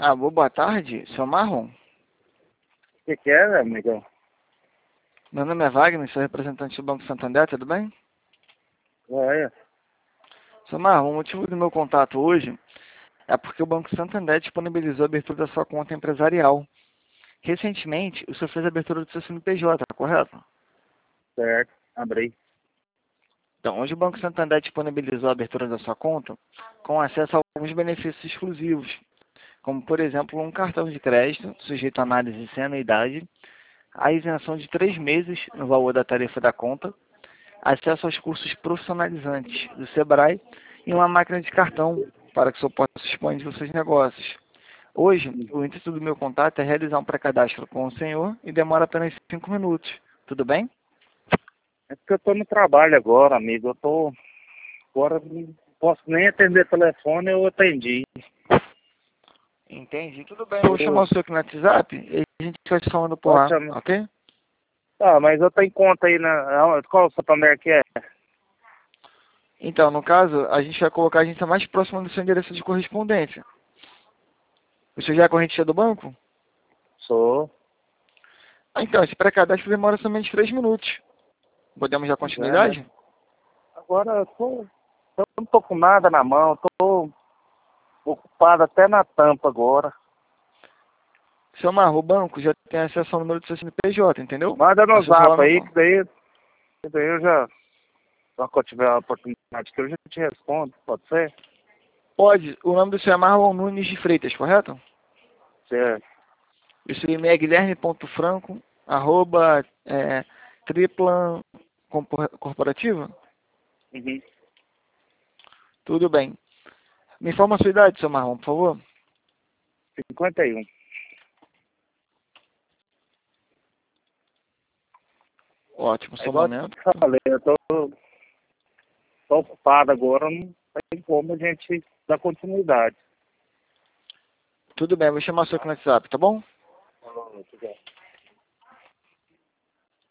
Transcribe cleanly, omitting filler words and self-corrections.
Boa tarde, seu Marlon. O que é, amigão? Meu nome é Wagner, sou representante do Banco Santander, tudo bem? Olha, Seu Marlon, o motivo do meu contato hoje é porque o Banco Santander disponibilizou a abertura da sua conta empresarial. Recentemente, o senhor fez a abertura do seu CNPJ, correto? certo, abri. Então, hoje o Banco Santander disponibilizou a abertura da sua conta com acesso a alguns benefícios exclusivos, como, por exemplo, um cartão de crédito sujeito a análise sem anuidade, a isenção de 3 meses no valor da tarifa da conta, acesso aos cursos profissionalizantes do Sebrae e uma máquina de cartão para que o senhor possa expandir os seus negócios. Hoje, o intuito do meu contato é realizar um pré-cadastro com o senhor e demora apenas 5 minutos. Tudo bem? É porque eu tô no trabalho agora, amigo. Agora não posso nem atender telefone, eu atendi. Entendi. Tudo bem. Eu vou chamar o senhor aqui no WhatsApp e a gente vai se falando por Pode lá, chamar. ok? Tá, mas eu tenho conta aí qual o Santander que é? Então, no caso, a gente vai colocar a agência mais próxima do seu endereço de correspondência. O senhor já é correntista do banco? Sou. Então, esse pré-cadastro demora somente 3 minutos. Podemos dar Pois é, mas continuidade? agora eu não tô com nada na mão, tô ocupado até na tampa agora. Seu Marro, o banco já tem acesso ao número do seu CNPJ, entendeu? Manda É no só falar zap no... aí, que daí eu já, quando eu tiver a oportunidade que eu já te respondo, pode ser? Pode. O nome do senhor é Marlon Nunes de Freitas, correto? Certo. O seu e-mail é guilherme.franco, arroba, triplan corporativa? Uhum. Tudo bem. Me informa a sua idade, seu Marlon, por favor. 51. Ótimo, É só um igual momento. eu te falei, eu tô ocupado agora, não tem como a gente dar continuidade. Tudo bem, vou chamar o senhor aqui no WhatsApp, tá bom? Tá bom, tudo bem.